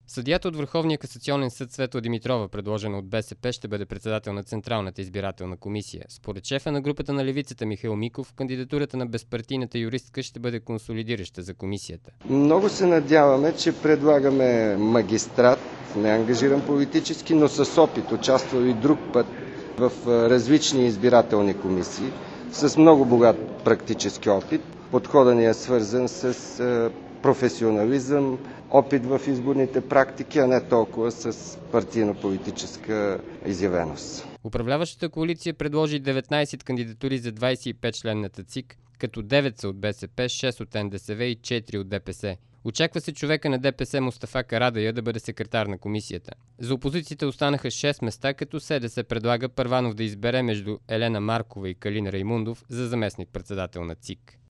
Съдията от Върховния касационен съд Светла Димитрова, предложена от БСП, ще бъде председател на Централната избирателна комисия. Според шефа на групата на левицата Михаил Миков, кандидатурата на безпартийната юристка ще бъде консолидираща за комисията. Много се надяваме, че предлагаме магистрат, не ангажиран политически, но с опит, участвал и друг път в различни избирателни комисии, с много богат практически опит. Подходът ни е свързан с професионализъм, опит в изборните практики, а не толкова с партийно-политическа изявеност. Управляващата коалиция предложи 19 кандидатури за 25-членната ЦИК, като 9 са от БСП, 6 от НДСВ и 4 от ДПС. Очаква се човека на ДПС Мустафа Карадайъ да бъде секретар на комисията. За опозицията останаха 6 места, като СДС предлага Първанов да избере между Елена Маркова и Калин Раймундов за заместник-председател на ЦИК.